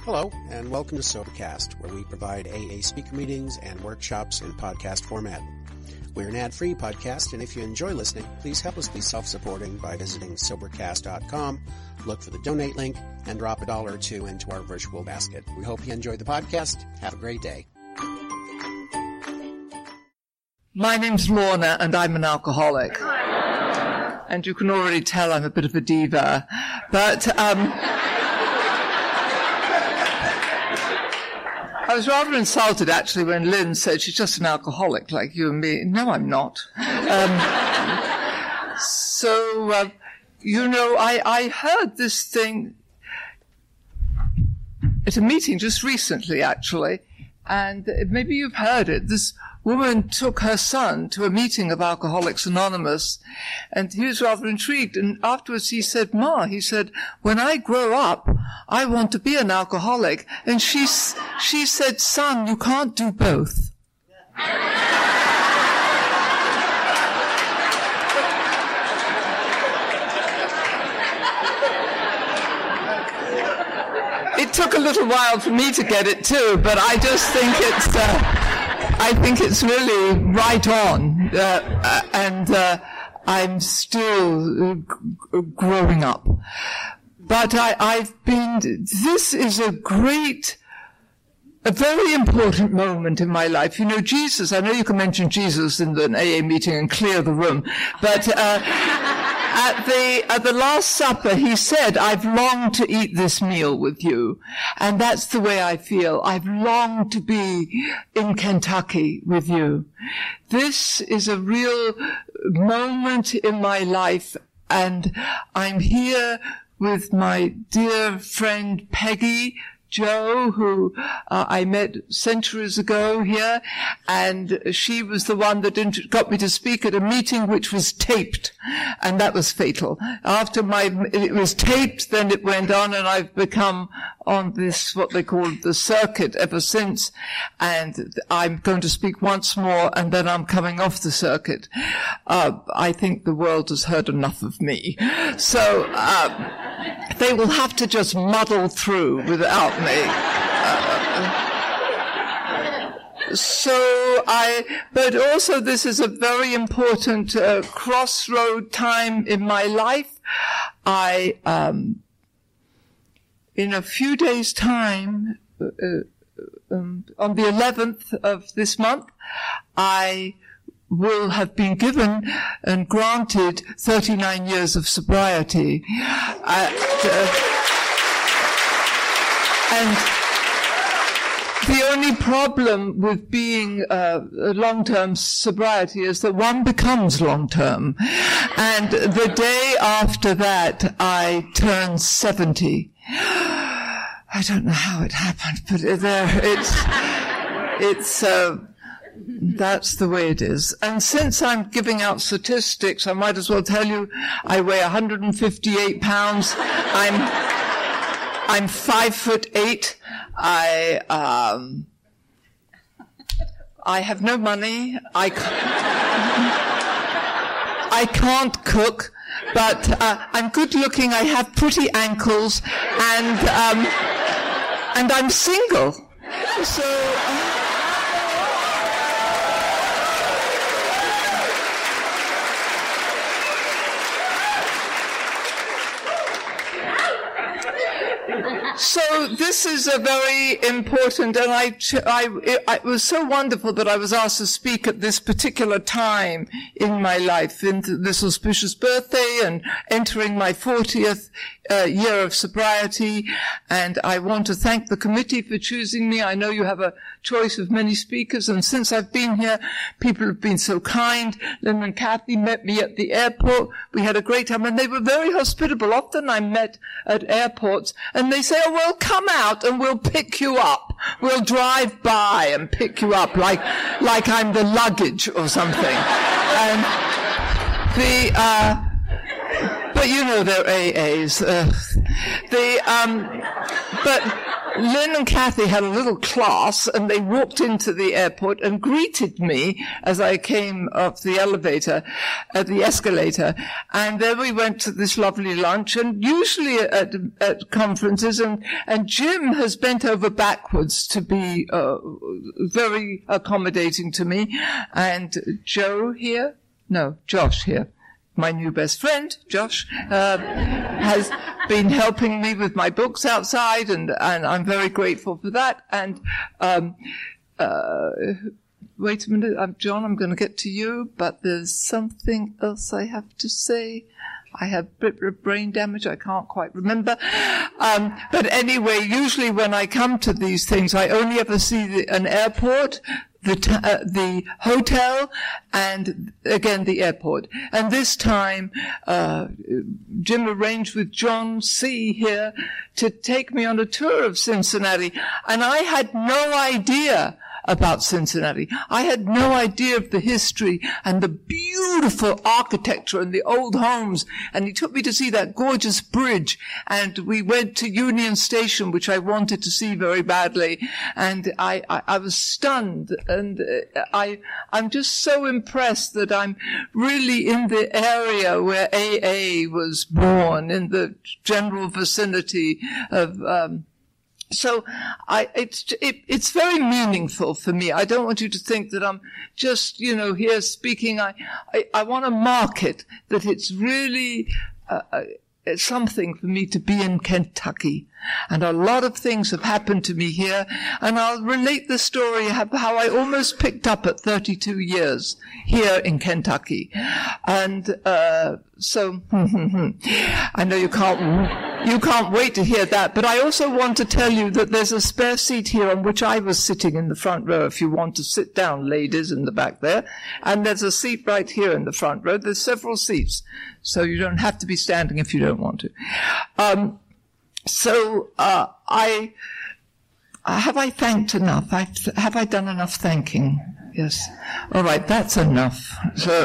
Hello, and welcome to Sobercast, where we provide AA speaker meetings and workshops in podcast format. We're an ad-free podcast, and if you enjoy listening, please help us be self-supporting by visiting Sobercast.com, look for the donate link, and drop $1 or $2 into our virtual basket. We hope you enjoyed the podcast. Have a great day. My name's Lorna, and I'm an alcoholic. And you can already tell I'm a bit of a diva. But, I was rather insulted, actually, when Lynn said she's just an alcoholic like you and me. No, I'm not. I heard this thing at a meeting just recently, actually, and maybe you've heard it. This woman took her son to a meeting of Alcoholics Anonymous, and he was rather intrigued. And afterwards he said, "Ma," he said, "when I grow up, I want to be an alcoholic." And she said, "Son, you can't do both." It took a little while for me to get it too, but I just think it's really right on, and I'm still growing up. But this is a very important moment in my life. You know, Jesus, I know you can mention Jesus in an AA meeting and clear the room, but at the Last Supper, he said, "I've longed to eat this meal with you." And that's the way I feel. I've longed to be in Kentucky with you. This is a real moment in my life, and I'm here with my dear friend Peggy Joe, who I met centuries ago here, and she was the one that got me to speak at a meeting which was taped, and that was fatal. After it was taped, then it went on, and I've become on this, what they call the circuit ever since, and I'm going to speak once more, and then I'm coming off the circuit. I think the world has heard enough of me. So, they will have to just muddle through without me. But also this is a very important crossroad time in my life. In a few days' time, on the 11th of this month, I will have been given and granted 39 years of sobriety. And the only problem with being a long-term sobriety is that one becomes long-term. And the day after that, I turned 70. I don't know how it happened, but that's the way it is. And since I'm giving out statistics, I might as well tell you I weigh 158 pounds. I'm 5'8". I have no money. I can't cook, but I'm good looking. I have pretty ankles, and I'm single. So. So this is a very important, and it was so wonderful that I was asked to speak at this particular time in my life, in this auspicious birthday and entering my 40th year of sobriety. And I want to thank the committee for choosing me. I know you have a choice of many speakers, and since I've been here, people have been so kind. Lynn and Kathy met me at the airport. We had a great time, and they were very hospitable. Often I'm met at airports, and they say, "Oh, well, come out and we'll pick you up. We'll drive by and pick you up like I'm the luggage or something." And but you know they're AAs. But Lynn and Kathy had a little class, and they walked into the airport and greeted me as I came up the escalator. And then we went to this lovely lunch, and usually at conferences, and Jim has bent over backwards to be very accommodating to me. And Josh here, my new best friend, Josh, has been helping me with my books outside, and I'm very grateful for that. And wait a minute, John, I'm going to get to you, but there's something else I have to say. I have a bit of brain damage. I can't quite remember. But anyway, usually when I come to these things, I only ever see an airport, the hotel, and again the airport. And this time, Jim arranged with John C. here to take me on a tour of Cincinnati, and I had no idea about Cincinnati. I had no idea of the history and the beautiful architecture and the old homes. And he took me to see that gorgeous bridge. And we went to Union Station, which I wanted to see very badly. And I was stunned. And I'm just so impressed that I'm really in the area where AA was born, in the general vicinity of, so it's very meaningful for me. I don't want you to think that I'm just, here speaking. I want to mark it, that it's really something for me to be in Kentucky. And a lot of things have happened to me here, and I'll relate the story of how I almost picked up at 32 years here in Kentucky. And so I know you can't wait to hear that, but I also want to tell you that there's a spare seat here on which I was sitting in the front row, if you want to sit down, ladies, in the back there. And there's a seat right here in the front row. There's several seats, so you don't have to be standing if you don't want to. Have I thanked enough? Have I done enough thanking? Yes. All right, that's enough. So,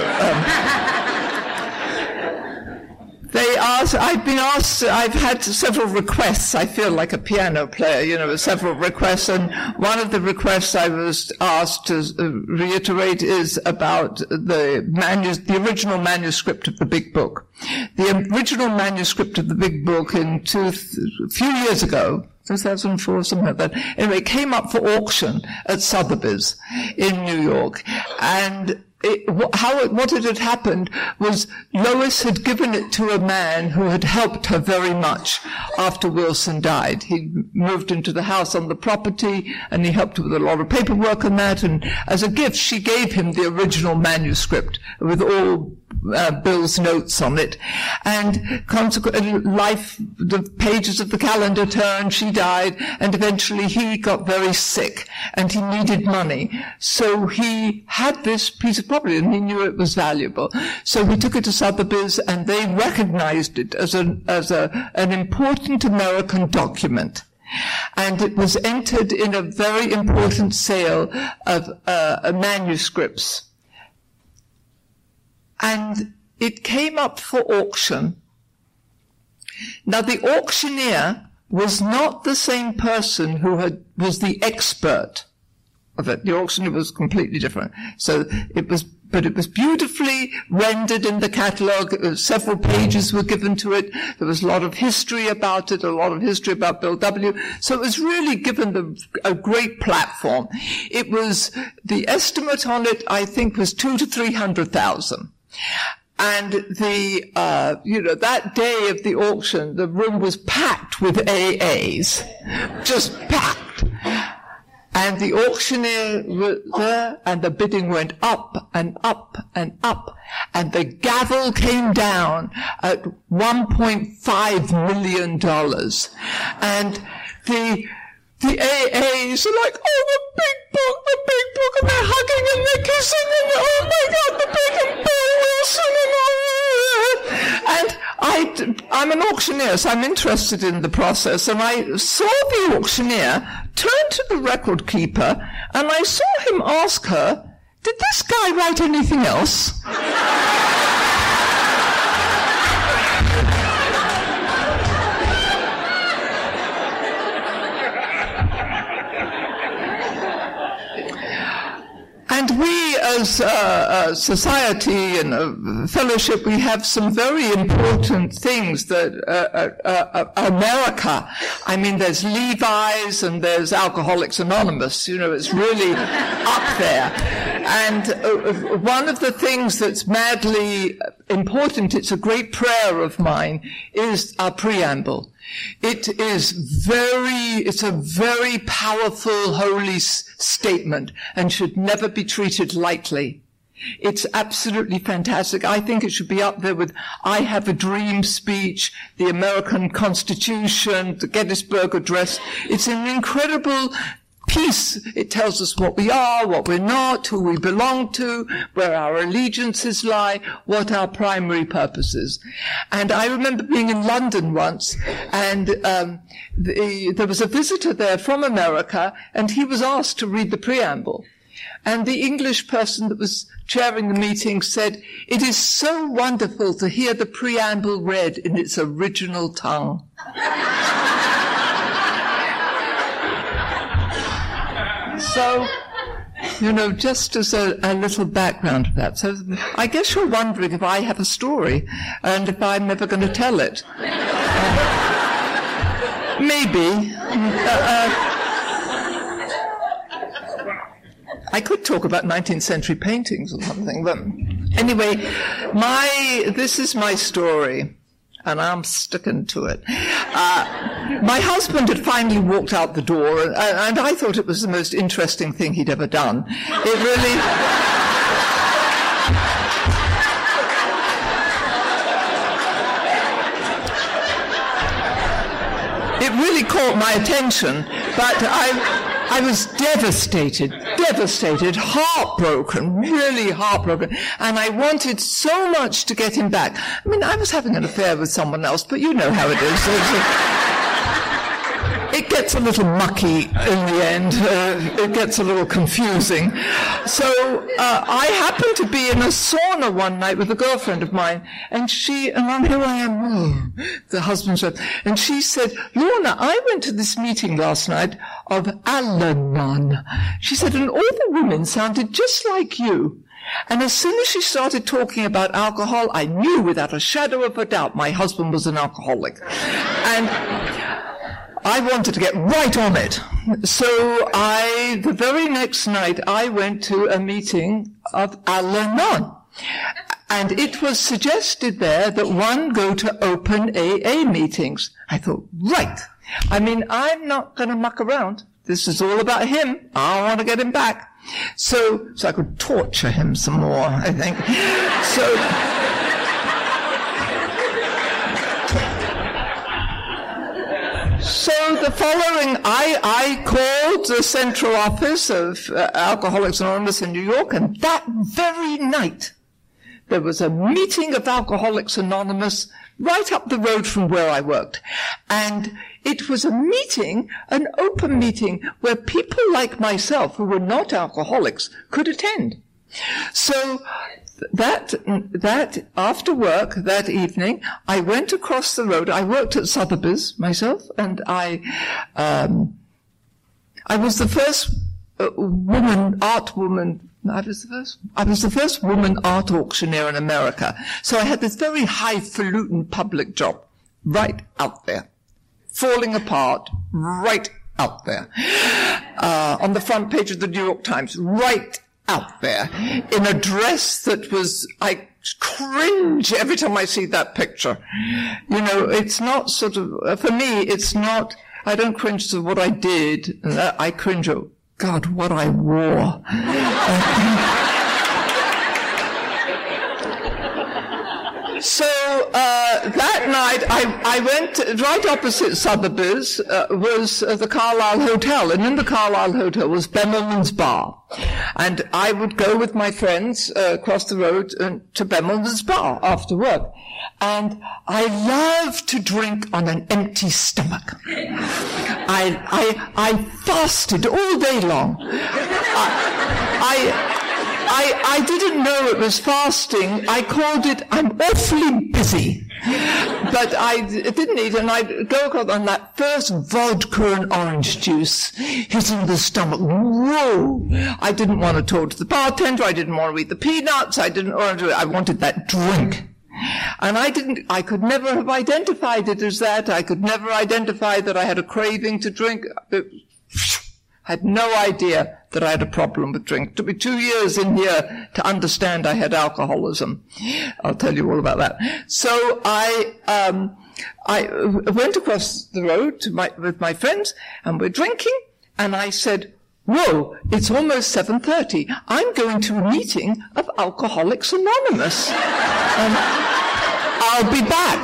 I've had several requests. I feel like a piano player, several requests. And one of the requests I was asked to reiterate is about the original manuscript of the Big Book. The original manuscript of the Big Book a few years ago, 2004, something like that. Anyway, it came up for auction at Sotheby's in New York. And what had happened was Lois had given it to a man who had helped her very much after Wilson died. He moved into the house on the property, and he helped her with a lot of paperwork and that, and as a gift she gave him the original manuscript with all Bill's notes on it. And consequently, the pages of the calendar turned, she died, and eventually he got very sick, and he needed money. So he had this piece of property, and he knew it was valuable. So he took it to Sotheby's, and they recognized it as an important American document. And it was entered in a very important sale of manuscripts. And it came up for auction. Now, the auctioneer was not the same person who was the expert of it. The auctioneer was completely different. So it was beautifully rendered in the catalogue. Several pages were given to it. There was a lot of history about it, a lot of history about Bill W. So it was really given a great platform. The estimate on it, I think, was $200,000 to $300,000. And that day of the auction, the room was packed with AAs. Just packed. And the auctioneer was there, and the bidding went up and up and up. And the gavel came down at $1.5 million. And the AAs are like, oh, the big book, and they're hugging and they're kissing, and oh my God, the big and Bill Wilson and all that. And I'm an auctioneer, so I'm interested in the process, and I saw the auctioneer turn to the record keeper, and I saw him ask her, did this guy write anything else? as a society and a fellowship, we have some very important things that America, I mean, there's Levi's and there's Alcoholics Anonymous, it's really up there. And one of the things that's madly important, it's a great prayer of mine, is our preamble. It's a very powerful, holy statement and should never be treated lightly. It's absolutely fantastic. I think it should be up there with I Have a Dream speech, the American Constitution, the Gettysburg Address. It's an incredible piece. It tells us what we are, what we're not, who we belong to, where our allegiances lie, what our primary purpose is. And I remember being in London once, and there was a visitor there from America, and he was asked to read the preamble. And the English person that was chairing the meeting said, "It is so wonderful to hear the preamble read in its original tongue." So, just as a little background to that. So I guess you're wondering if I have a story and if I'm never going to tell it. Maybe. I could talk about 19th century paintings or something, but anyway, this is my story. And I'm sticking to it. My husband had finally walked out the door, and I thought it was the most interesting thing he'd ever done. It really caught my attention, but I was devastated, heartbroken, really heartbroken, and I wanted so much to get him back. I mean, I was having an affair with someone else, but you know how it is. It gets a little mucky in the end. It gets a little confusing. So I happened to be in a sauna one night with a girlfriend of mine, and here I am, the husband's wife, and she said, "Lorna, I went to this meeting last night of Al-Anon." She said, "and all the women sounded just like you." And as soon as she started talking about alcohol, I knew without a shadow of a doubt my husband was an alcoholic. And I wanted to get right on it. So the very next night, I went to a meeting of Al-Anon. And it was suggested there that one go to open AA meetings. I thought, right. I mean, I'm not going to muck around. This is all about him. I want to get him back. So I could torture him some more, I think. So the following, I called the central office of Alcoholics Anonymous in New York, and that very night there was a meeting of Alcoholics Anonymous right up the road from where I worked. And it was a meeting, an open meeting, where people like myself, who were not alcoholics, could attend. So that after work that evening, I went across the road. I worked at Sotheby's myself, and I was the first art woman. I was the first woman art auctioneer in America. So I had this very highfalutin public job right out there, falling apart right out there, on the front page of the New York Times, right out there, in a dress that I cringe every time I see that picture. It's not sort of, for me, it's not, I don't cringe to what I did, I cringe at, God, what I wore. So that night, I went right opposite Sotheby's was the Carlisle Hotel, and in the Carlisle Hotel was Bemelman's Bar, and I would go with my friends across the road to Bemelman's Bar after work, and I love to drink on an empty stomach. I fasted all day long. I didn't know it was fasting. I called it, I'm awfully busy. But I didn't eat, and I'd go across on that first vodka and orange juice hitting the stomach. Whoa! I didn't want to talk to the bartender. I didn't want to eat the peanuts. I wanted that drink. And I could never have identified it as that. I could never identify that I had a craving to drink. I had no idea that I had a problem with drink. It took me 2 years in here to understand I had alcoholism. I'll tell you all about that. So I went across the road with my friends, and we're drinking, and I said, whoa, it's almost 7:30. I'm going to a meeting of Alcoholics Anonymous. I'll be back.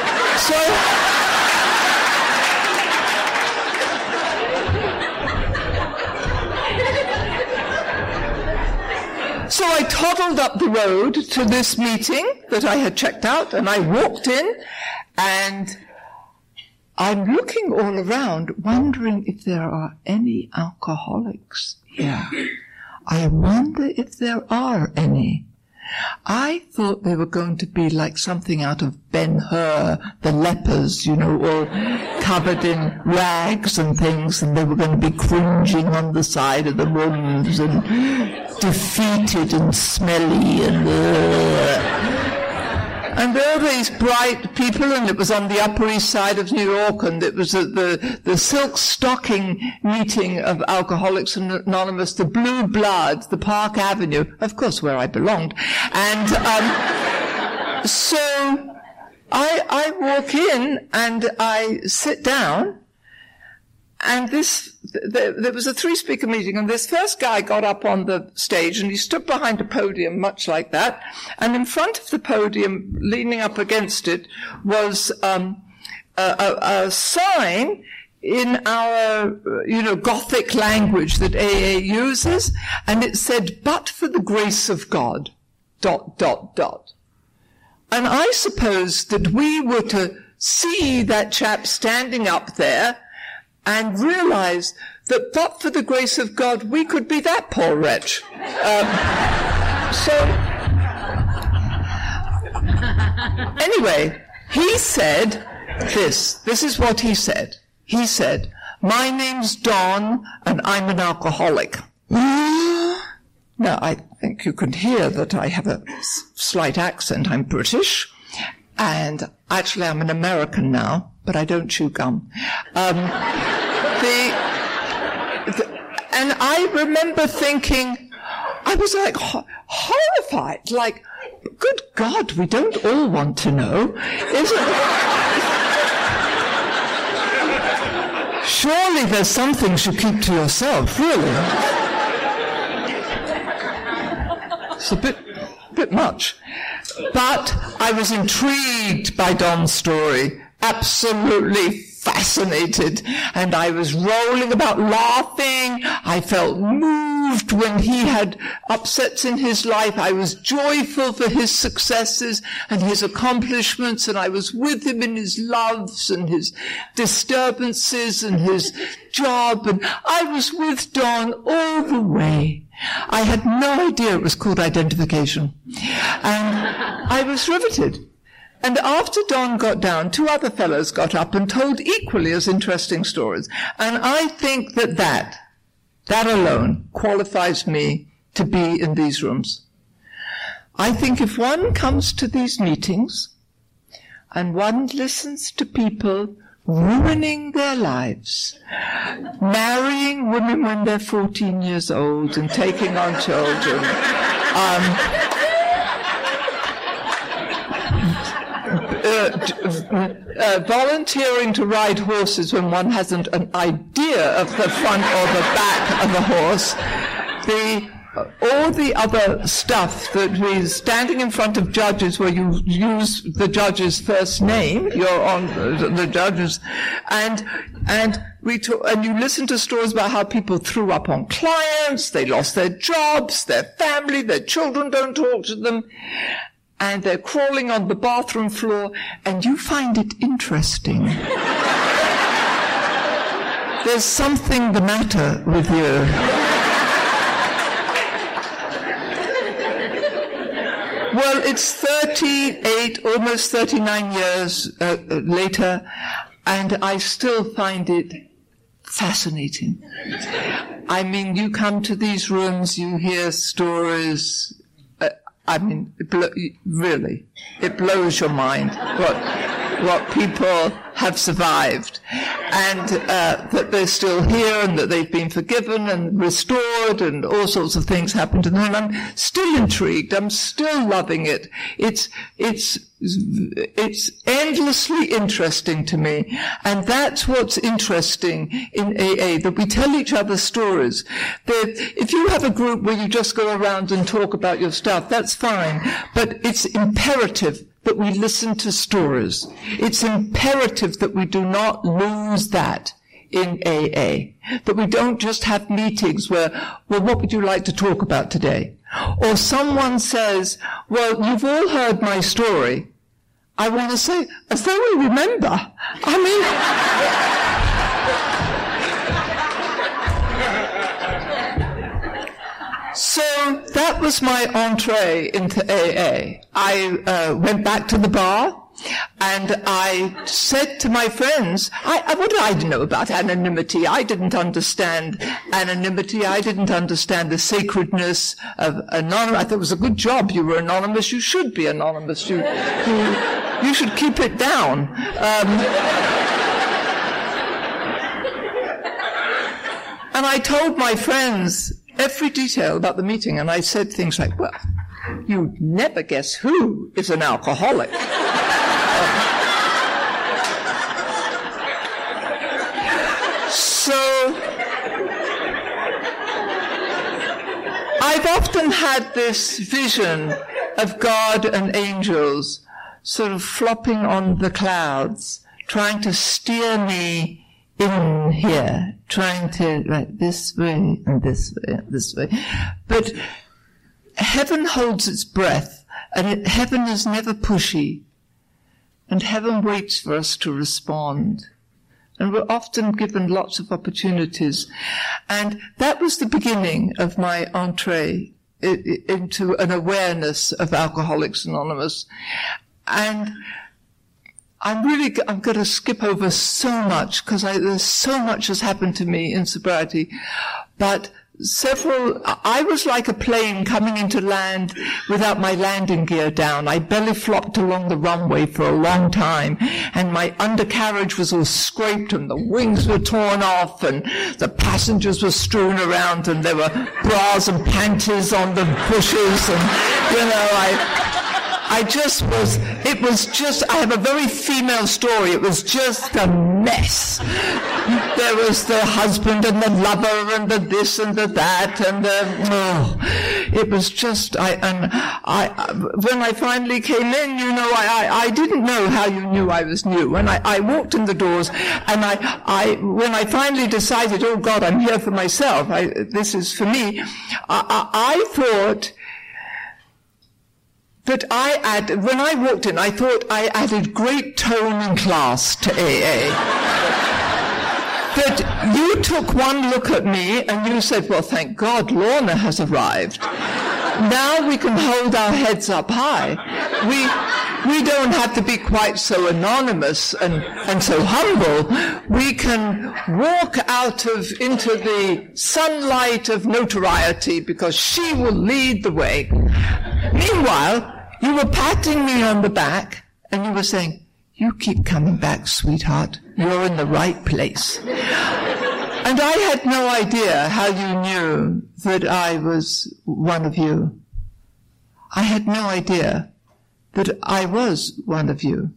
So I toddled up the road to this meeting that I had checked out, and I walked in, and I'm looking all around, wondering if there are any alcoholics here. I wonder if there are any. I thought they were going to be like something out of Ben-Hur, the lepers, all covered in rags and things, and they were going to be cringing on the side of the rooms and defeated and smelly and there were these bright people, and it was on the Upper East Side of New York, and it was at the Silk Stocking meeting of Alcoholics Anonymous, the Blue Blood, the Park Avenue, of course, where I belonged. And so I walk in, and I sit down, and there was a 3-speaker meeting, and this first guy got up on the stage, and he stood behind a podium much like that, and in front of the podium, leaning up against it, was a sign in our, Gothic language that AA uses, and it said, "But for the grace of God, ... And I suppose that we were to see that chap standing up there and realize that but for the grace of God, we could be that poor wretch. Anyway, he said this. This is what he said. He said, "My name's Don, and I'm an alcoholic." Now, I think you can hear that I have a slight accent. I'm British, and actually I'm an American now, but I don't chew gum. And I remember thinking, I was like horrified, like, good God, we don't all want to know. Surely there's some things you keep to yourself, really. It's a bit much. But I was intrigued by Don's story, absolutely fascinated, and I was rolling about laughing. I felt moved when he had upsets in his life. I was joyful for his successes and his accomplishments, and I was with him in his loves and his disturbances and his job, and I was with Don all the way. I had no idea it was called identification, and I was riveted. And after Don got down, 2 other fellows got up and told equally as interesting stories. And I think that alone qualifies me to be in these rooms. I think if one comes to these meetings and one listens to people ruining their lives, marrying women when they're 14 years old and taking on children, volunteering to ride horses when one hasn't an idea of the front or the back of a horse, all the other stuff that is standing in front of judges where you use the judge's first name, you're on the judges, and you listen to stories about how people threw up on clients, they lost their jobs, their family, their children don't talk to them, and they're crawling on the bathroom floor, and you find it interesting. There's something the matter with you. Well, it's 38, almost 39 years later, and I still find it fascinating. I mean, you come to these rooms, you hear stories. Really, it blows your mind what people have survived, and that they're still here, and that they've been forgiven and restored, and all sorts of things happen to them. And I'm still intrigued. I'm still loving it. It's endlessly interesting to me, and that's what's interesting in AA, that we tell each other stories. That if you have a group where you just go around and talk about your stuff, that's fine, but it's imperative that we listen to stories. It's imperative that we do not lose that in AA, that we don't just have meetings where, well, what would you like to talk about today? Or someone says, well, you've all heard my story. I want to say, as though we remember. So that was my entree into AA. I went back to the bar, and I said to my friends, what did I know about anonymity? I didn't understand anonymity. I didn't understand the sacredness of anonymous. I thought it was a good job you were anonymous. You should be anonymous. You should keep it down. And I told my friends every detail about the meeting, and I said things like, well, you'd never guess who is an alcoholic. So I've often had this vision of God and angels sort of flopping on the clouds, trying to steer me in here, trying to, like, this way and this way and this way. But heaven holds its breath, and heaven is never pushy, and heaven waits for us to respond. And we're often given lots of opportunities. And that was the beginning of my entree into an awareness of Alcoholics Anonymous. And I'm going to skip over so much, because there's so much has happened to me in sobriety. But I was like a plane coming into land without my landing gear down. I belly flopped along the runway for a long time, and my undercarriage was all scraped, and the wings were torn off, and the passengers were strewn around, and there were bras and panties on the bushes, and, I have a very female story. It was just a mess. There was the husband and the lover and the this and the that, and it was just, when I finally came in, I didn't know how you knew I was new. When I walked in the doors, and when I finally decided, oh God, I'm here for myself, this is for me, I thought that when I walked in, I thought I added great tone and class to AA. That you took one look at me and you said, well, thank God Lorna has arrived. Now we can hold our heads up high. We don't have to be quite so anonymous and so humble. We can walk into the sunlight of notoriety, because she will lead the way. Meanwhile, you were patting me on the back, and you were saying, you keep coming back, sweetheart. You're in the right place. And I had no idea how you knew that I was one of you. I had no idea that I was one of you.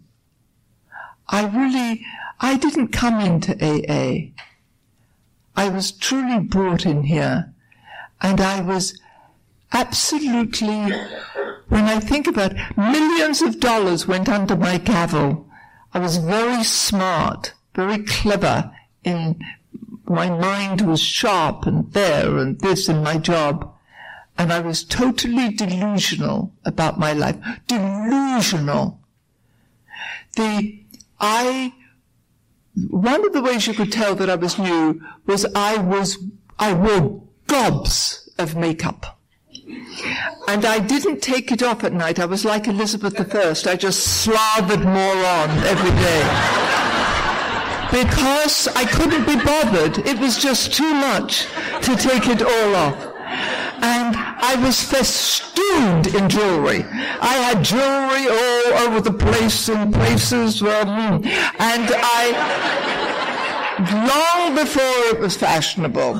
I didn't come into AA. I was truly brought in here, and I was absolutely, when I think about it, millions of dollars went under my gavel. I was very smart, very clever, my mind was sharp and there and this in my job. And I was totally delusional about my life. Delusional. One of the ways you could tell that I was new was I wore gobs of makeup. And I didn't take it off at night. I was like Elizabeth I. I just slathered more on every day. Because I couldn't be bothered. It was just too much to take it all off. And I was festooned in jewelry. I had jewelry all over the place in places and long before it was fashionable.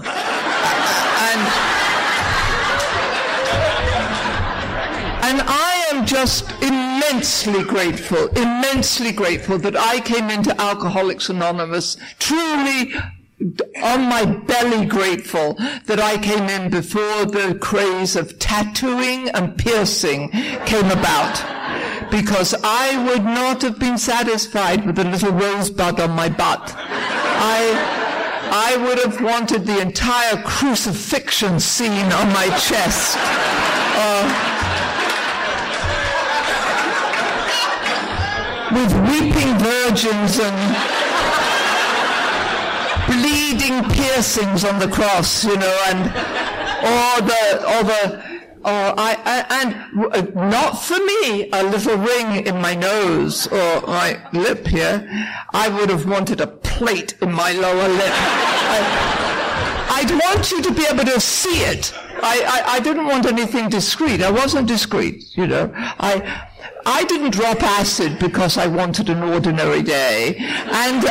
And I am just immensely grateful that I came into Alcoholics Anonymous, truly on my belly grateful that I came in before the craze of tattooing and piercing came about, because I would not have been satisfied with a little rosebud on my butt. I would have wanted the entire crucifixion scene on my chest. With weeping virgins and bleeding piercings on the cross, and not for me, a little ring in my nose or my lip here. I would have wanted a plate in my lower lip. I'd want you to be able to see it. I didn't want anything discreet. I wasn't discreet, I didn't drop acid because I wanted an ordinary day. And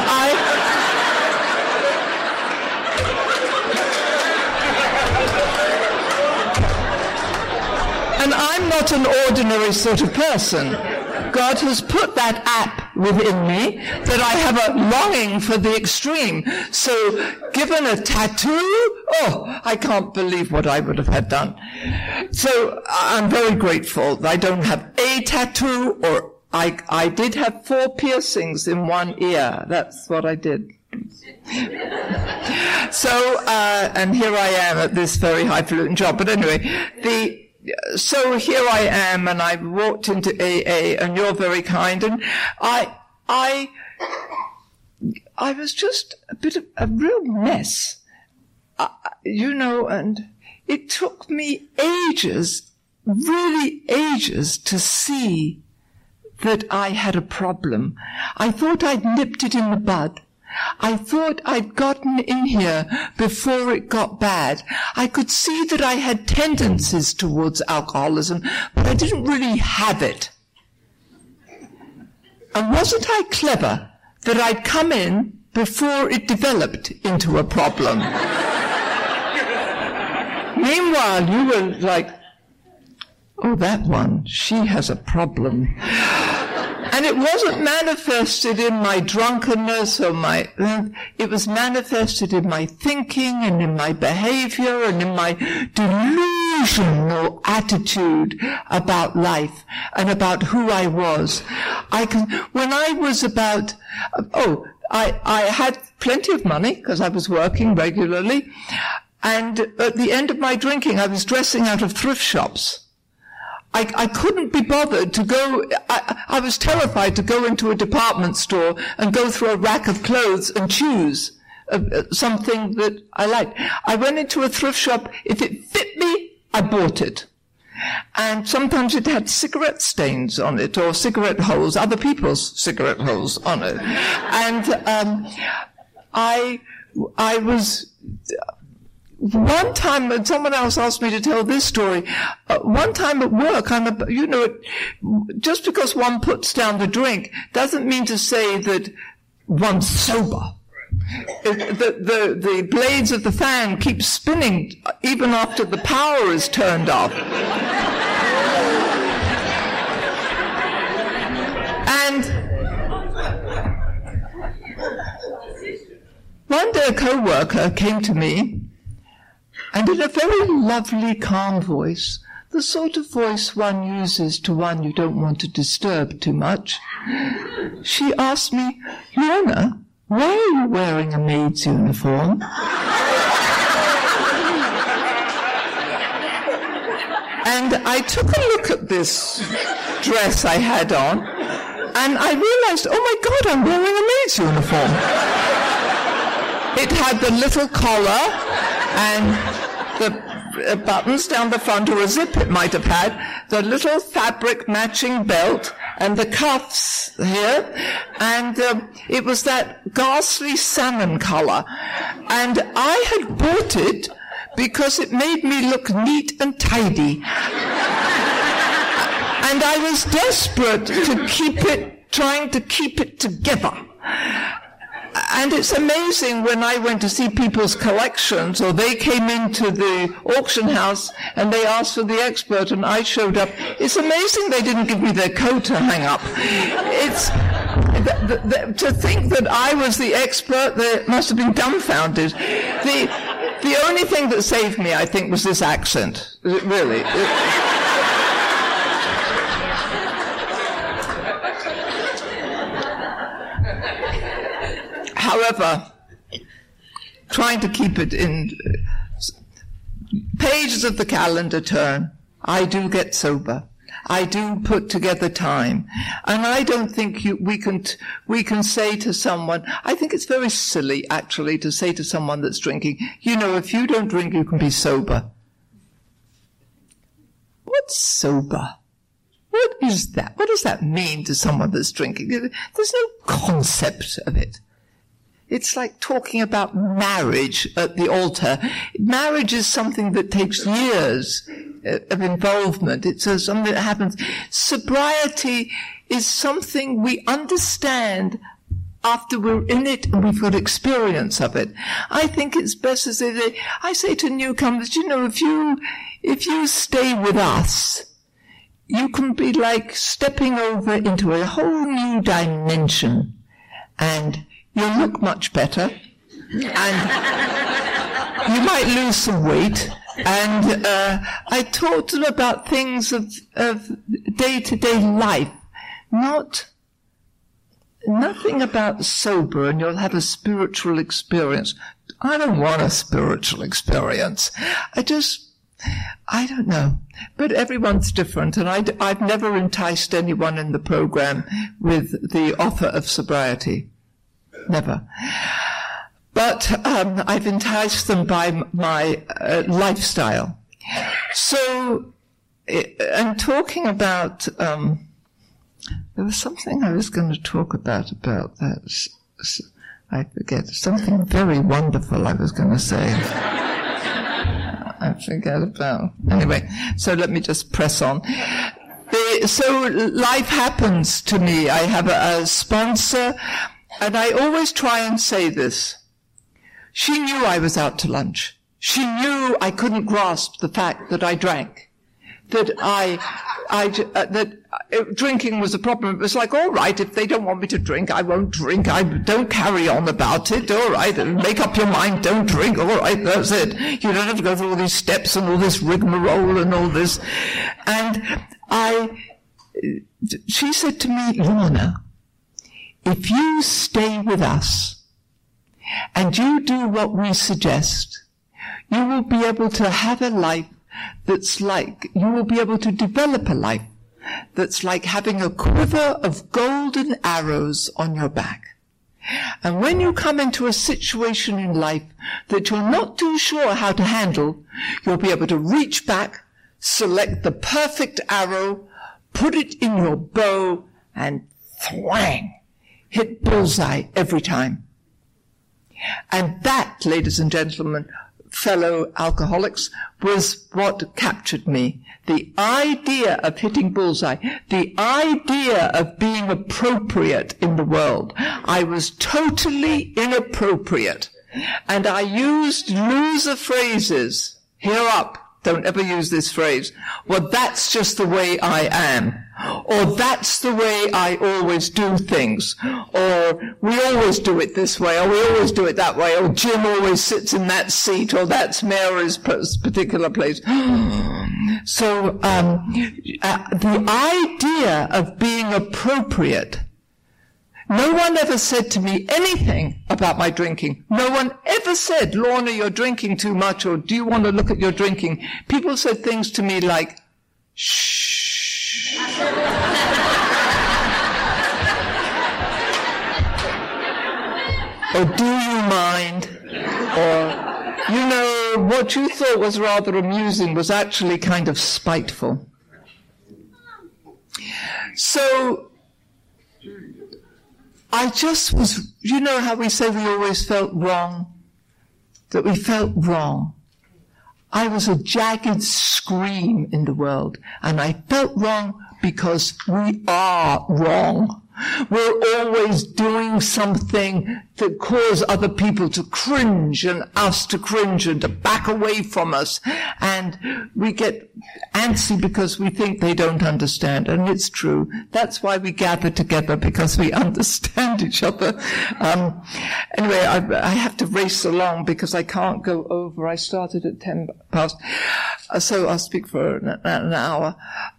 I'm not an ordinary sort of person. God has put that app within me that I have a longing for the extreme. So given a tattoo, I can't believe what I would have had done. So I'm very grateful that I don't have a tattoo, or I did have 4 piercings in one ear. That's what I did. So, and here I am at this very highfalutin job. But anyway, so here I am, and I walked into AA, and you're very kind, and I was just a bit of a real mess, and it took me ages, really ages, to see that I had a problem. I thought I'd nipped it in the bud. I thought I'd gotten in here before it got bad. I could see that I had tendencies towards alcoholism, but I didn't really have it. And wasn't I clever that I'd come in before it developed into a problem? Meanwhile, you were like, oh, that one, she has a problem. And it wasn't manifested in my drunkenness it was manifested in my thinking and in my behavior and in my delusional attitude about life and about who I was. When I was about, I had plenty of money because I was working regularly. And at the end of my drinking, I was dressing out of thrift shops. I couldn't be bothered to go, I was terrified to go into a department store and go through a rack of clothes and choose something that I liked. I went into a thrift shop. If it fit me, I bought it. And sometimes it had cigarette stains on it, or cigarette holes, other people's cigarette holes on it. And I was... One time, someone else asked me to tell this story. One time at work, just because one puts down the drink doesn't mean to say that one's sober. The blades of the fan keep spinning even after the power is turned off. And one day a co-worker came to me, and in a very lovely, calm voice, the sort of voice one uses to one you don't want to disturb too much, she asked me, Lorna, why are you wearing a maid's uniform? And I took a look at this dress I had on, and I realized, oh my God, I'm wearing a maid's uniform. It had the little collar and buttons down the front, or a zip it might have had, the little fabric matching belt, and the cuffs here, and it was that ghastly salmon color. And I had bought it because it made me look neat and tidy. And I was desperate to trying to keep it together. And it's amazing when I went to see people's collections, or they came into the auction house and they asked for the expert and I showed up. It's amazing they didn't give me their coat to hang up. It's to think that I was the expert, they must have been dumbfounded. The only thing that saved me, I think, was this accent. Really. However, trying to keep it in pages of the calendar turn, I do get sober. I do put together time. And I don't think we can say to someone, I think it's very silly, actually, to say to someone that's drinking, you know, if you don't drink, you can be sober. What's sober? What is that? What does that mean to someone that's drinking? There's no concept of it. It's like talking about marriage at the altar. Marriage is something that takes years of involvement. It's something that happens. Sobriety is something we understand after we're in it and we've got experience of it. I think it's best to say, I say to newcomers, you know, if you stay with us, you can be like stepping over into a whole new dimension, and you'll look much better, and you might lose some weight. And I taught them about things of day-to-day life, nothing about sober, and you'll have a spiritual experience. I don't want a spiritual experience. I don't know. But everyone's different, and I've never enticed anyone in the program with the offer of sobriety. Never. But I've enticed them by my lifestyle. So, and talking about, there was something I was going to talk about that. I forget. Something very wonderful I was going to say. I forget about. Anyway, so let me just press on. So life happens to me. I have a sponsor. And I always try and say this. She knew I was out to lunch. She knew I couldn't grasp the fact that I drank. That that drinking was a problem. It was like, all right, if they don't want me to drink, I won't drink. I don't carry on about it. All right, make up your mind, don't drink. All right, that's it. You don't have to go through all these steps and all this rigmarole and all this. And she said to me, Lorna, if you stay with us and you do what we suggest, you will be able to have a life you will be able to develop a life that's like having a quiver of golden arrows on your back. And when you come into a situation in life that you're not too sure how to handle, you'll be able to reach back, select the perfect arrow, put it in your bow, and thwang! Hit bullseye every time. And that, ladies and gentlemen, fellow alcoholics, was what captured me. The idea of hitting bullseye, the idea of being appropriate in the world. I was totally inappropriate. And I used loser phrases. Hear up. Don't ever use this phrase. Well, that's just the way I am. Or that's the way I always do things. Or we always do it this way. Or we always do it that way. Or Jim always sits in that seat. Or that's Mary's particular place. So the idea of being appropriate. No one ever said to me anything about my drinking. No one ever said, Lorna, you're drinking too much, or do you want to look at your drinking? People said things to me like, shh. Or do you mind? Or, you know, what you thought was rather amusing was actually kind of spiteful. So I just was, you know how we say we always felt wrong? That we felt wrong. I was a jagged scream in the world, and I felt wrong because we are wrong. We're always doing something that causes other people to cringe and us to cringe and to back away from us. And we get antsy because we think they don't understand. And it's true. That's why we gather together, because we understand each other. Anyway, I have to race along because I can't go over. I started at 10 past. So I'll speak for an hour.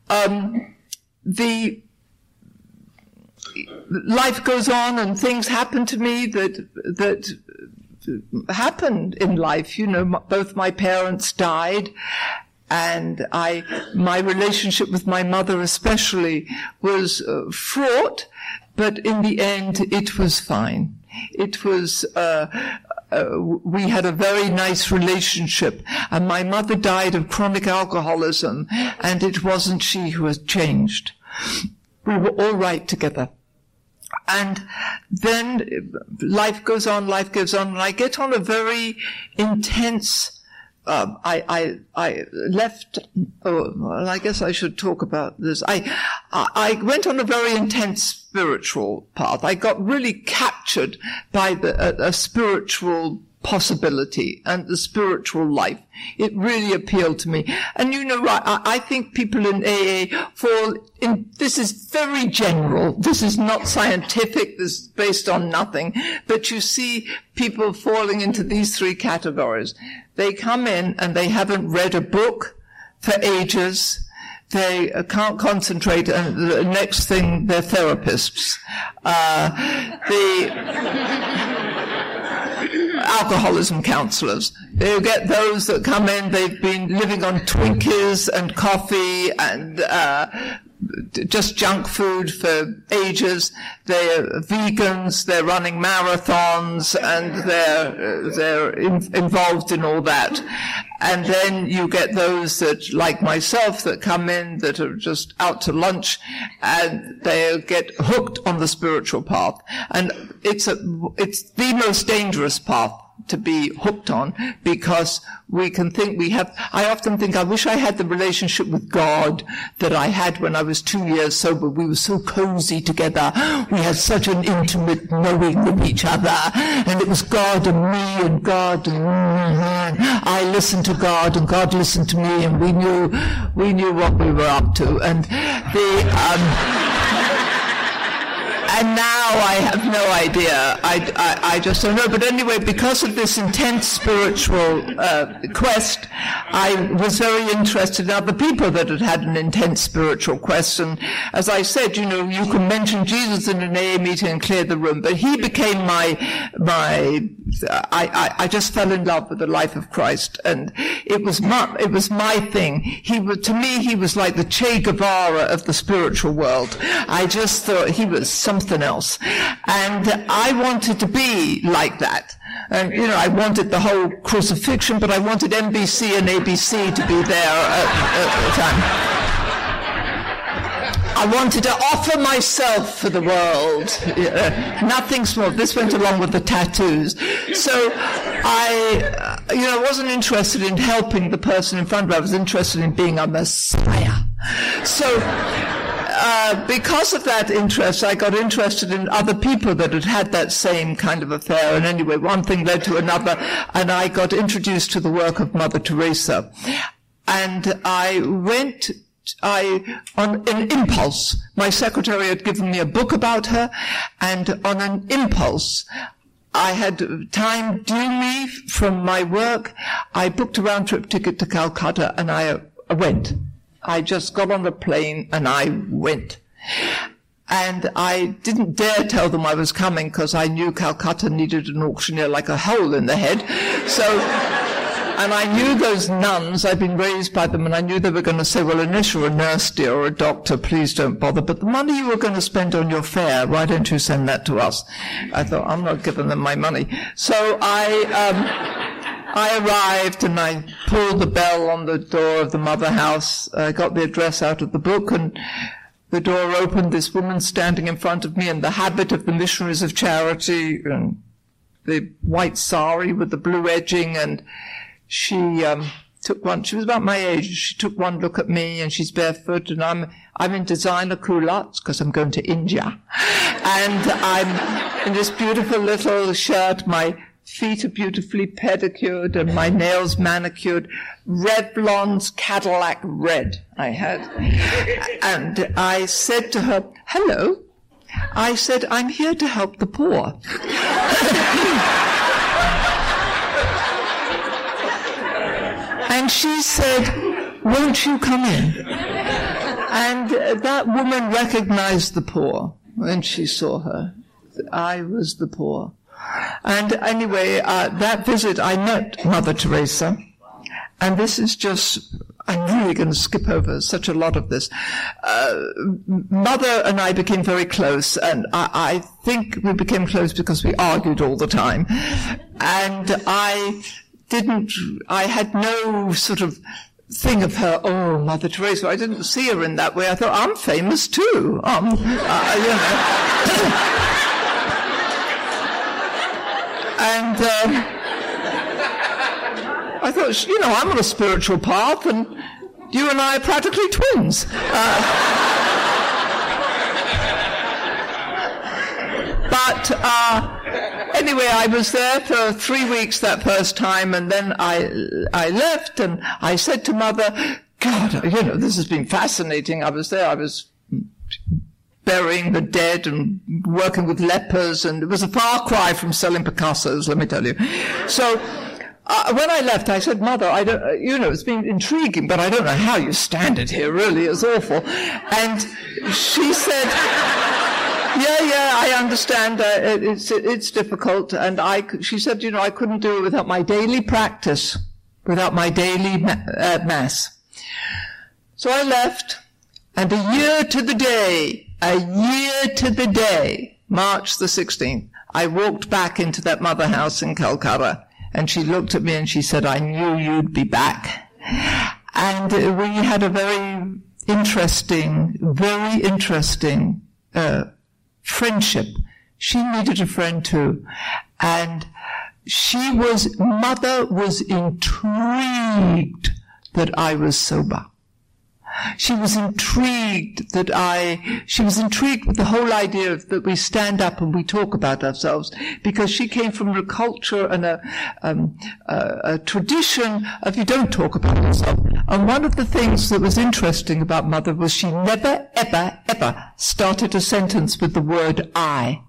Life goes on and things happen to me that happened in life. You know, both my parents died, and my relationship with my mother especially was fraught, but in the end it was fine. It was, we had a very nice relationship, and my mother died of chronic alcoholism, and it wasn't she who had changed. We were all right together. And then life goes on, and I get on a very intense, I left, well, I guess I should talk about this. I went on a very intense spiritual path. I got really captured by a spiritual possibility and the spiritual life. It really appealed to me. And you know, right, I think people in AA fall in, this is very general. This is not scientific. This is based on nothing. But you see people falling into these three categories. They come in and they haven't read a book for ages. They can't concentrate, and the next thing, they're therapists. Alcoholism counselors. You get those that come in, they've been living on Twinkies and coffee and just junk food for ages. They're vegans, they're running marathons, and they're involved in all that. And then you get those that, like myself, that come in that are just out to lunch, and they get hooked on the spiritual path. And it's the most dangerous path to be hooked on, because we can think I often think, I wish I had the relationship with God that I had when I was 2 years sober. We were so cozy together. We had such an intimate knowing of each other. And it was God and me and God. And I listened to God and God listened to me, and we knew what we were up to. And and now I have no idea. I just don't know. But anyway, because of this intense spiritual quest, I was very interested in other people that had had an intense spiritual quest. And as I said, you know, you can mention Jesus in an AA meeting and clear the room. But he became I just fell in love with the life of Christ, and it was my thing. To me, he was like the Che Guevara of the spiritual world. I just thought he was something else, and I wanted to be like that. And you know, I wanted the whole crucifixion, but I wanted NBC and ABC to be there at the time. I wanted to offer myself for the world. Nothing small. This went along with the tattoos. So I wasn't interested in helping the person in front of me. I was interested in being a messiah. So because of that interest, I got interested in other people that had had that same kind of affair. And anyway, one thing led to another, and I got introduced to the work of Mother Teresa. And I went... on an impulse, my secretary had given me a book about her, and on an impulse, I had time due me from my work. I booked a round-trip ticket to Calcutta, and I went. I just got on the plane, and I went. And I didn't dare tell them I was coming, because I knew Calcutta needed an auctioneer like a hole in the head. And I knew those nuns, I'd been raised by them, and I knew they were going to say, well, unless you're a nurse, dear, or a doctor, please don't bother. But the money you were going to spend on your fare, why don't you send that to us? I thought, I'm not giving them my money. So I I arrived and I pulled the bell on the door of the mother house. I got the address out of the book and the door opened. This woman standing in front of me in the habit of the missionaries of charity and the white sari with the blue edging, and she took one. She was about my age. She took one look at me, and she's barefoot, and I'm in designer culottes because I'm going to India, and I'm in this beautiful little shirt. My feet are beautifully pedicured and my nails manicured. Revlon's Cadillac red I had. And I said to her, hello. I said, I'm here to help the poor. And she said, won't you come in? And that woman recognized the poor when she saw her. I was the poor. And anyway, that visit, I met Mother Teresa. And this is just, I'm really going to skip over such a lot of this. Mother and I became very close, and I think we became close because we argued all the time. And I had no sort of thing of her, oh, Mother Teresa. I didn't see her in that way. I thought, I'm famous too. You know. And I thought, you know, I'm on a spiritual path, and you and I are practically twins. Anyway, I was there for 3 weeks that first time, and then I left, and I said to Mother, God, you know, this has been fascinating. I was there, I was burying the dead and working with lepers, and it was a far cry from selling Picassos, let me tell you. So when I left, I said, Mother, I don't, you know, it's been intriguing, but I don't know how you stand it here, really, it's awful. And she said, yeah, I understand, it's difficult, and she said, you know, I couldn't do it without my daily practice, without my daily mass. So I left, and a year to the day, March the 16th, I walked back into that mother house in Calcutta, and she looked at me and she said, I knew you'd be back. And we had a very interesting friendship. She needed a friend too. And Mother was intrigued that I was sober. She was intrigued with the whole idea that we stand up and we talk about ourselves, because she came from a culture and a tradition of you don't talk about yourself. And one of the things that was interesting about Mother was she never, ever, ever started a sentence with the word I.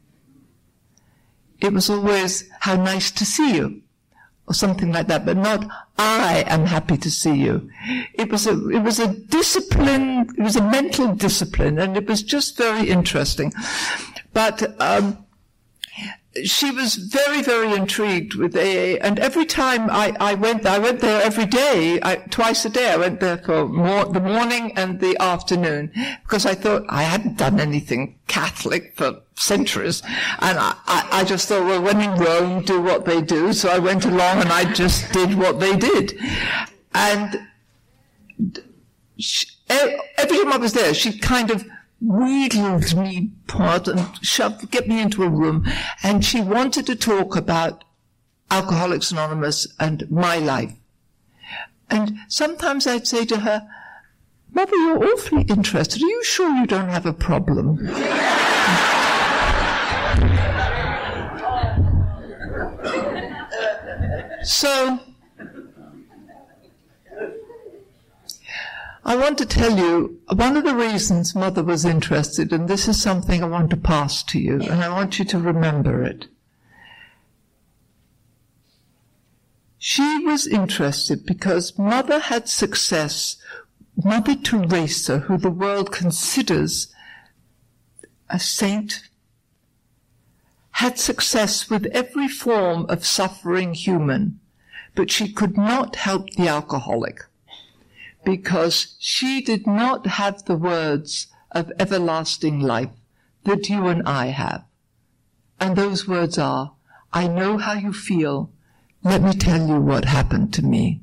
It was always, how nice to see you, or something like that, but not, I am happy to see you. It was a discipline, it was a mental discipline, and it was just very interesting. But she was very, very intrigued with AA, and every time I went there every day, twice a day. I went there for the morning and the afternoon, because I thought I hadn't done anything Catholic for centuries, and I just thought, well, when in Rome, do what they do. So I went along and I just did what they did. And every time I was there, she kind of wheedled me apart and get me into a room, and she wanted to talk about Alcoholics Anonymous and my life. And sometimes I'd say to her, Mother, you're awfully interested. Are you sure you don't have a problem? So I want to tell you, one of the reasons Mother was interested, and this is something I want to pass to you, and I want you to remember it. She was interested because Mother had success. Mother Teresa, who the world considers a saint, had success with every form of suffering human, but she could not help the alcoholic, because she did not have the words of everlasting life that you and I have. And those words are, I know how you feel, let me tell you what happened to me.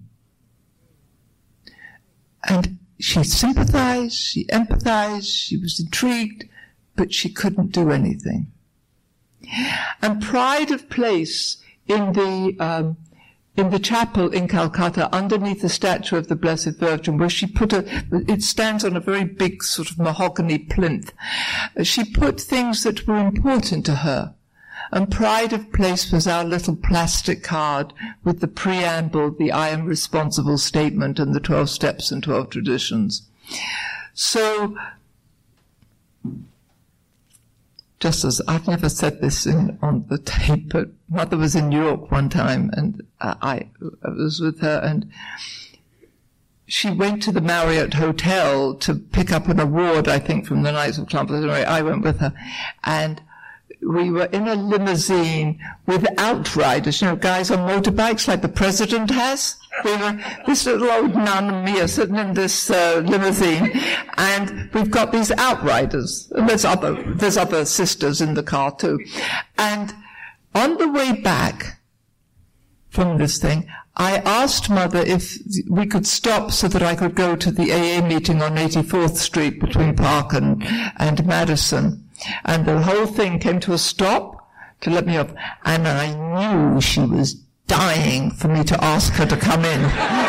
And she sympathized, she empathized, she was intrigued, but she couldn't do anything. And pride of place in the chapel in Calcutta, underneath the statue of the Blessed Virgin, where she put it stands on a very big sort of mahogany plinth. She put things that were important to her. And pride of place was our little plastic card with the preamble, the I am responsible statement, and the 12 steps and 12 traditions. So, just as I've never said this on the tape, but Mother was in New York one time, and I was with her, and she went to the Marriott Hotel to pick up an award, I think, from the Knights of Columbus. Anyway, I went with her, and we were in a limousine with outriders, guys on motorbikes like the president has. This little old nun and me are sitting in this limousine, and we've got these outriders. And there's other sisters in the car too. And on the way back from this thing, I asked Mother if we could stop so that I could go to the AA meeting on 84th Street between Park and Madison. And the whole thing came to a stop to let me off. And I knew she was dying for me to ask her to come in.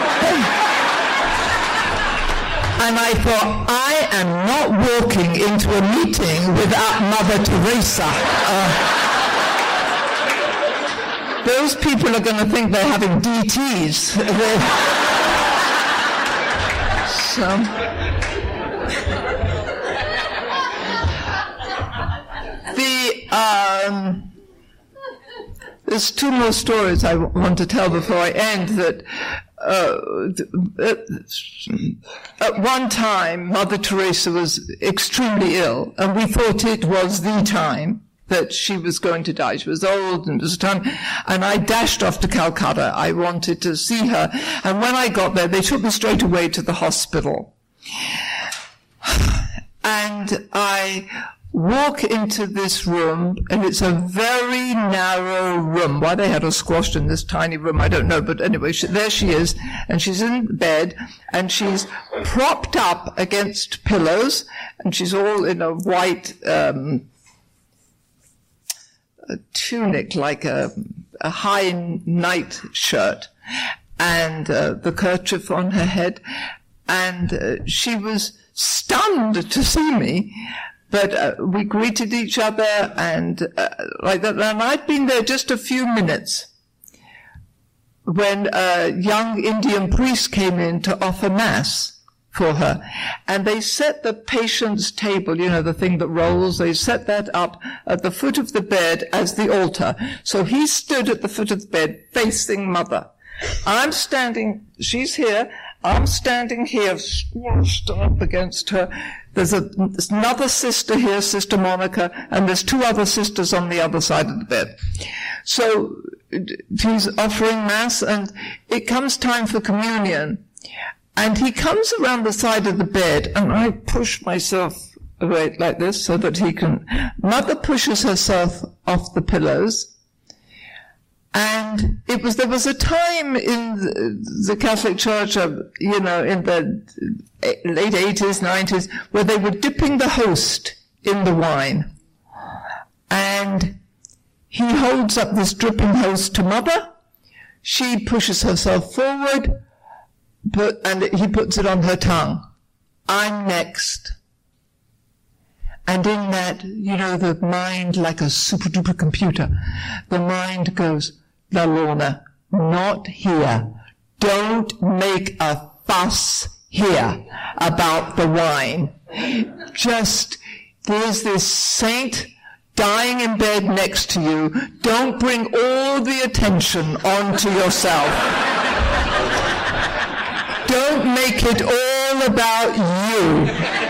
And I thought, I am not walking into a meeting without Mother Teresa. Those people are going to think they're having DTs. There's two more stories I want to tell before I end. That at one time, Mother Teresa was extremely ill, and we thought it was the time that she was going to die. She was old, and it was time. And I dashed off to Calcutta. I wanted to see her. And when I got there, they took me straight away to the hospital. And I walk into this room, and it's a very narrow room. Why they had her squashed in this tiny room, I don't know. But anyway, there she is, and she's in bed, and she's propped up against pillows, and she's all in a white a tunic, like a high night shirt, and the kerchief on her head, and she was stunned to see me. But we greeted each other and like that. And I'd been there just a few minutes when a young Indian priest came in to offer Mass for her. And they set the patient's table, the thing that rolls, they set that up at the foot of the bed as the altar. So he stood at the foot of the bed facing Mother. I'm standing, she's here, I'm standing here, squashed up against her. There's another sister here, Sister Monica, and there's two other sisters on the other side of the bed. So he's offering Mass, and it comes time for communion. And he comes around the side of the bed, and I push myself away like this so that he can. Mother pushes herself off the pillows. And there was a time in the Catholic Church, in the late 80s, 90s, where they were dipping the host in the wine. And he holds up this dripping host to Mother. She pushes herself forward, and he puts it on her tongue. I'm next. And in that, the mind, like a super-duper computer, the mind goes, La Lorna, not here. Don't make a fuss here about the wine. Just, there's this saint dying in bed next to you. Don't bring all the attention onto yourself. Don't make it all about you.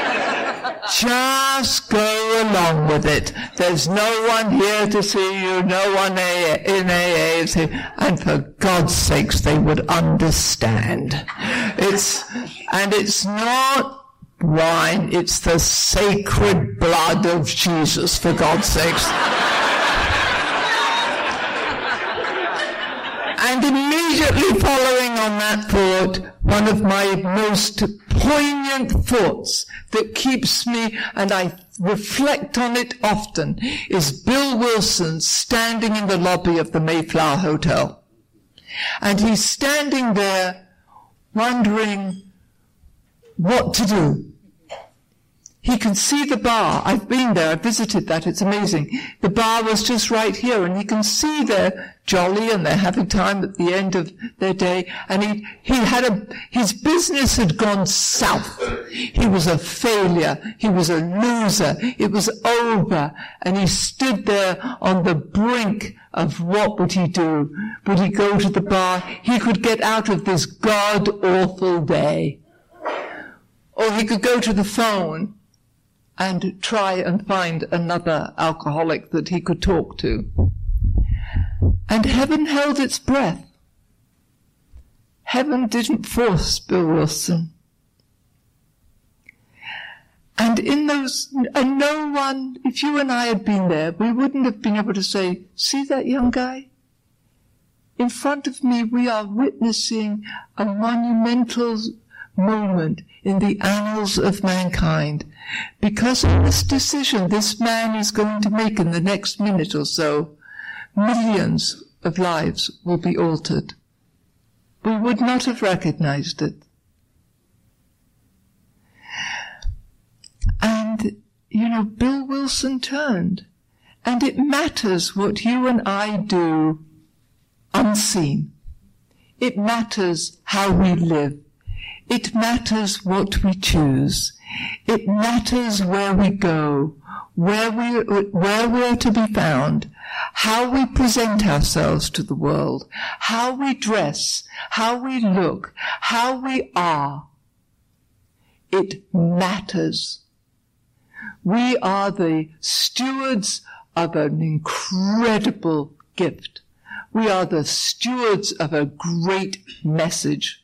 Just go along with it. There's no one here to see you, no one in AA, and for God's sakes, they would understand. It's not wine, it's the sacred blood of Jesus, for God's sakes. And immediately following on that thought, one of my most poignant thoughts that keeps me, and I reflect on it often, is Bill Wilson standing in the lobby of the Mayflower Hotel. And he's standing there wondering what to do. He can see the bar. I've been there. I visited that. It's amazing. The bar was just right here, and he can see they're jolly and they're having time at the end of their day. And his business had gone south. He was a failure. He was a loser. It was over. And he stood there on the brink of what would he do? Would he go to the bar? He could get out of this god-awful day. Or he could go to the phone and try and find another alcoholic that he could talk to. And heaven held its breath. Heaven didn't force Bill Wilson. And no one, if you and I had been there, we wouldn't have been able to say, see that young guy? In front of me, we are witnessing a monumental moment in the annals of mankind. Because of this decision this man is going to make in the next minute or so, millions of lives will be altered. We would not have recognized it. And, Bill Wilson turned. And it matters what you and I do unseen. It matters how we live. It matters what we choose. It matters where we go, where we're to be found, how we present ourselves to the world, how we dress, how we look, how we are. It matters. We are the stewards of an incredible gift. We are the stewards of a great message.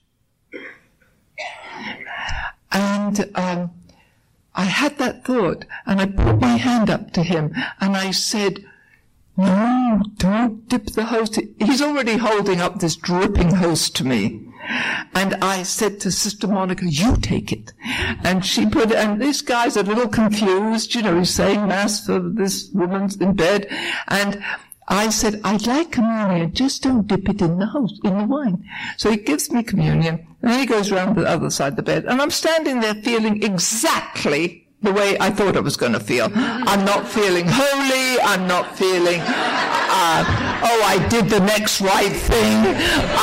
And I had that thought, and I put my hand up to him, and I said, no, don't dip the host. He's already holding up this dripping host to me. And I said to Sister Monica, you take it. And she put it, and this guy's a little confused, he's saying Mass for this woman's in bed. And I said, I'd like communion, just don't dip it in the wine. So he gives me communion, and then he goes around the other side of the bed, and I'm standing there feeling exactly the way I thought I was going to feel. I'm not feeling holy, I'm not feeling, I did the next right thing.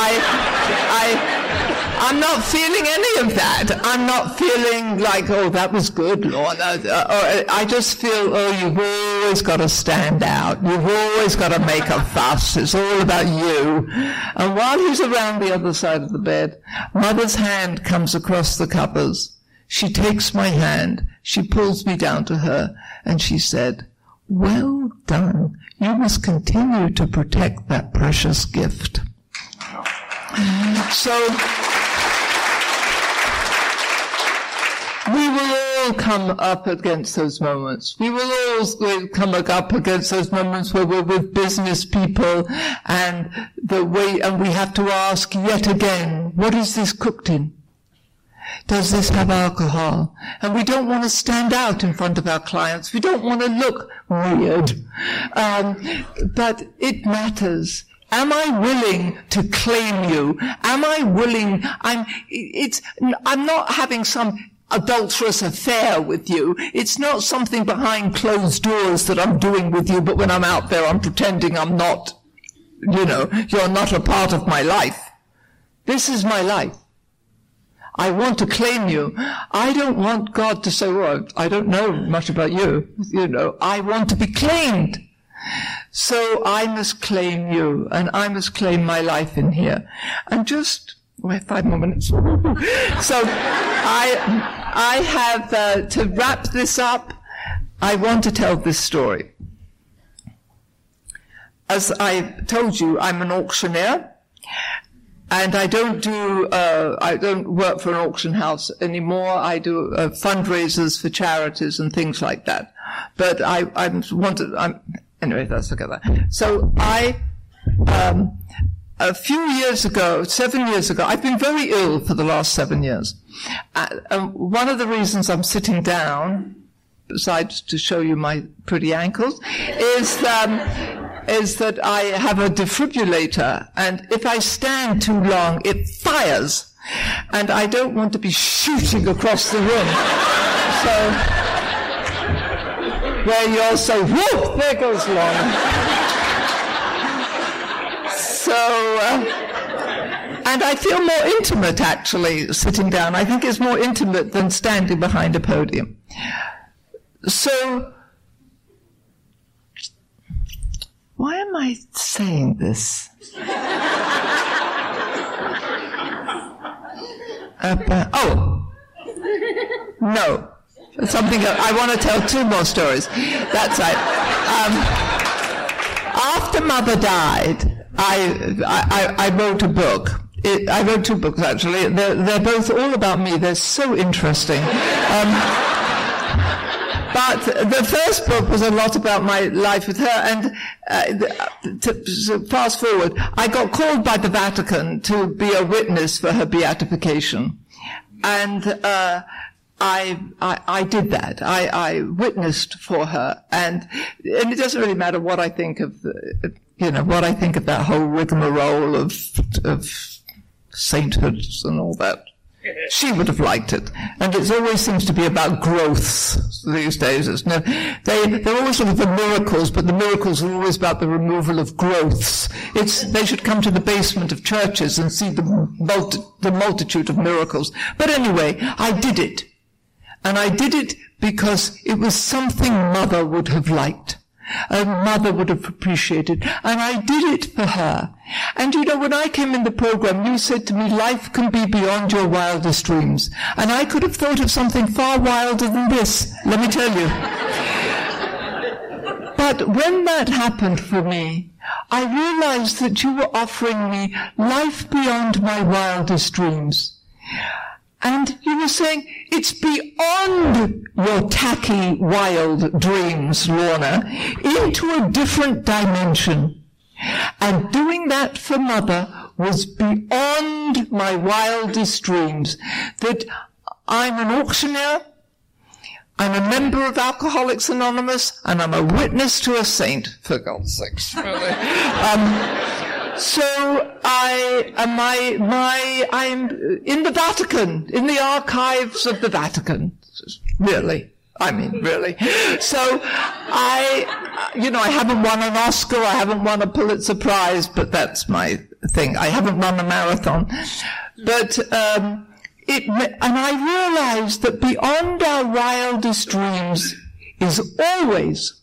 I'm not feeling any of that. I'm not feeling like, that was good, Lord. I just feel, you've always got to stand out. You've always got to make a fuss. It's all about you. And while he's around the other side of the bed, Mother's hand comes across the covers. She takes my hand. She pulls me down to her, and she said, well done. You must continue to protect that precious gift. So we will all come up against those moments. We will all come up against those moments where we're with business people and we have to ask yet again, what is this cooked in? Does this have alcohol? And we don't want to stand out in front of our clients. We don't want to look weird. But it matters. Am I willing to claim you? Am I willing? I'm not having some adulterous affair with you. It's not something behind closed doors that I'm doing with you, but when I'm out there, I'm pretending I'm not, you're not a part of my life. This is my life. I want to claim you. I don't want God to say, well, I don't know much about you. I want to be claimed. So I must claim you, and I must claim my life in here. And just, we have 5 more minutes. So I have, to wrap this up, I want to tell this story. As I told you, I'm an auctioneer. And I don't work for an auction house anymore. I do fundraisers for charities and things like that. But anyway, that's okay. So I a few years ago, 7 years ago, I've been very ill for the last 7 years. One of the reasons I'm sitting down, besides to show you my pretty ankles, is that I have a defibrillator, and if I stand too long, it fires. And I don't want to be shooting across the room. So, where you all say, whoop, there goes Lorna. So, and I feel more intimate, actually, sitting down. I think it's more intimate than standing behind a podium. So, why am I saying this? No. Something else. I want to tell 2 more stories. That's right. After Mother died, I wrote a book. I wrote 2 books, actually. They're both all about me. They're so interesting. But the first book was a lot about my life with her, and to fast forward, I got called by the Vatican to be a witness for her beatification. And I did that. I witnessed for her, and it doesn't really matter what I think of what I think of that whole rigmarole of sainthood and all that. She would have liked it, and it always seems to be about growths these days. They're always sort of the miracles, but the miracles are always about the removal of growths. They should come to the basement of churches and see the multitude of miracles. But anyway, I did it. And I did it because it was something Mother would have liked. And Mother would have appreciated. And I did it for her. And when I came in the program, you said to me, life can be beyond your wildest dreams. And I could have thought of something far wilder than this, let me tell you. But when that happened for me, I realized that you were offering me life beyond my wildest dreams. And you were saying, it's beyond your tacky, wild dreams, Lorna, into a different dimension. And doing that for Mother was beyond my wildest dreams. That I'm an auctioneer, I'm a member of Alcoholics Anonymous, and I'm a witness to a saint, for God's sakes. Really. So I'm in the Vatican, in the archives of the Vatican. Really. I mean, really. So I haven't won an Oscar, I haven't won a Pulitzer Prize, but that's my thing. I haven't run a marathon. But, and I realized that beyond our wildest dreams is always,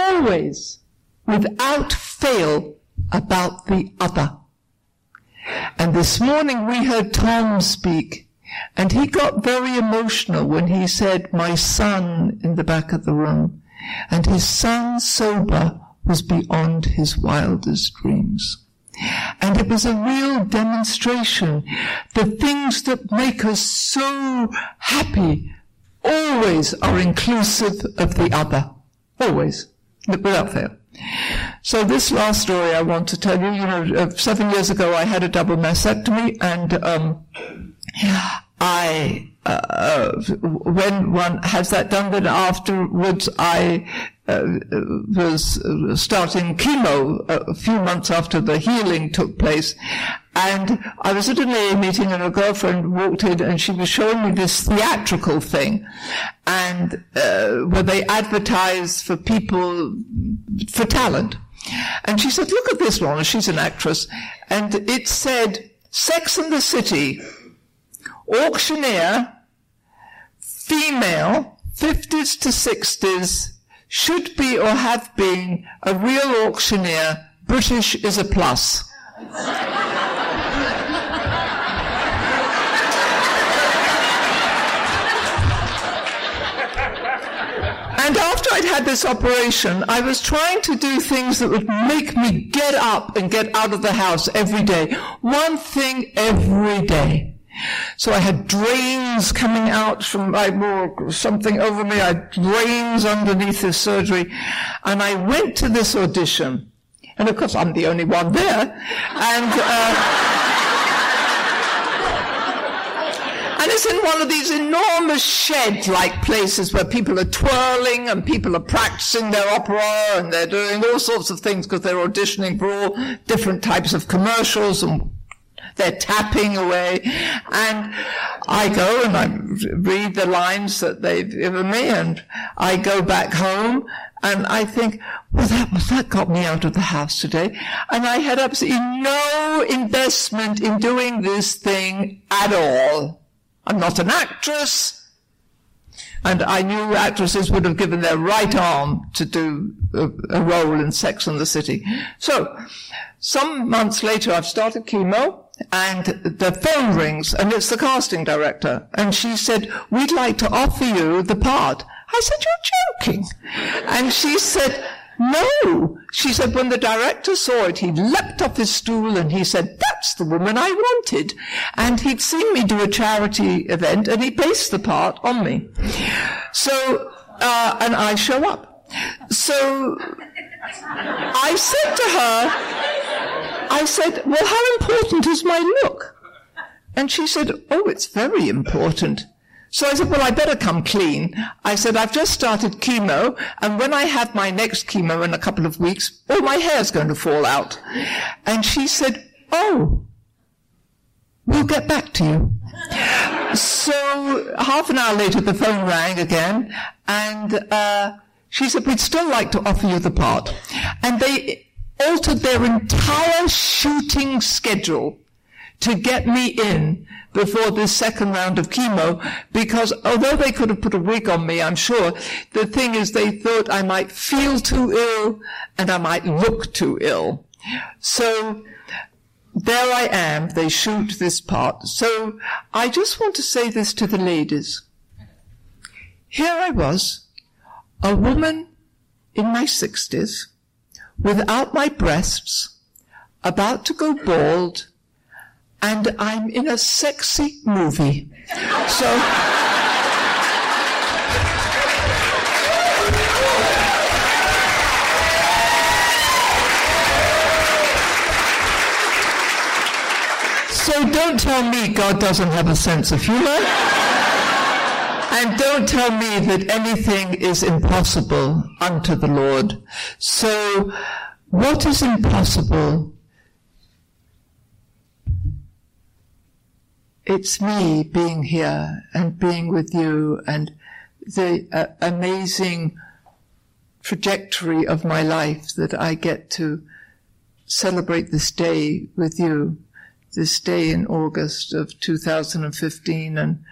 without fail, about the other. And this morning we heard Tom speak, and he got very emotional when he said, my son in the back of the room, and his son sober was beyond his wildest dreams. And it was a real demonstration. The things that make us so happy always are inclusive of the other. Always. Without fail. So this last story I want to tell you, 7 years ago I had a double mastectomy, and when one has that done, then afterwards I was starting chemo a few months after the healing took place. And I was at an AA meeting, and a girlfriend walked in, and she was showing me this theatrical thing, and where they advertise for people for talent. And she said, look at this one, she's an actress, and it said, Sex and the City, auctioneer, female, 50s to 60s, should be or have been a real auctioneer, British is a plus. And after I'd had this operation, I was trying to do things that would make me get up and get out of the house every day. One thing every day. So I had drains coming out from, I wore something over me, I had drains underneath this surgery. And I went to this audition. And of course, I'm the only one there. And it's in one of these enormous shed-like places where people are twirling and people are practicing their opera and they're doing all sorts of things because they're auditioning for all different types of commercials and they're tapping away. And I go and I read the lines that they've given me and I go back home and I think, well, that got me out of the house today. And I had absolutely no investment in doing this thing at all. I'm not an actress, and I knew actresses would have given their right arm to do a role in Sex and the City. So, some months later, I've started chemo, and the phone rings, and it's the casting director, and she said, we'd like to offer you the part. I said, you're joking. And she said, no. She said, when the director saw it, he leapt off his stool and he said, that's the woman I wanted. And he'd seen me do a charity event and he based the part on me. So, and I show up. So, I said, well, how important is my look? And she said, oh, it's very important. So I said, well, I better come clean. I said, I've just started chemo, and when I have my next chemo in a couple of weeks, all my hair's going to fall out. And she said, oh, we'll get back to you. So half an hour later, the phone rang again, and she said, we'd still like to offer you the part. And they altered their entire shooting schedule to get me in before this second round of chemo, because although they could have put a wig on me, I'm sure, the thing is they thought I might feel too ill and I might look too ill. So there I am, they shoot this part. So I just want to say this to the ladies. Here I was, a woman in my 60s, without my breasts, about to go bald, and I'm in a sexy movie. So, don't tell me God doesn't have a sense of humor. And don't tell me that anything is impossible unto the Lord. So, what is impossible? It's me being here and being with you and the amazing trajectory of my life that I get to celebrate this day with you, this day in August of 2015. And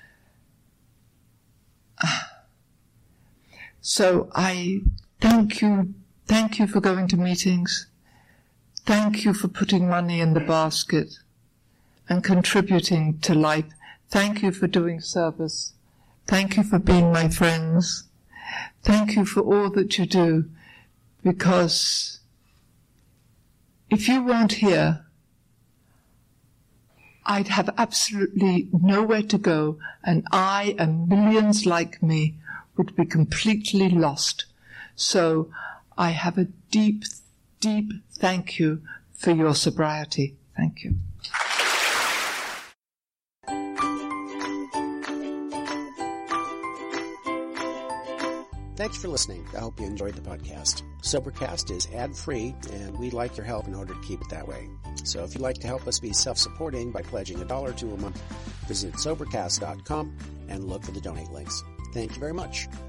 so I thank you for going to meetings. Thank you for putting money in the basket and contributing to life. Thank you for doing service. Thank you for being my friends. Thank you for all that you do, because if you weren't here, I'd have absolutely nowhere to go, and I and millions like me would be completely lost. So I have a deep, deep thank you for your sobriety. Thank you. Thanks for listening. I hope you enjoyed the podcast. Sobercast is ad-free, and we'd like your help in order to keep it that way. So if you'd like to help us be self-supporting by pledging $1 or $2 a month, visit Sobercast.com and look for the donate links. Thank you very much.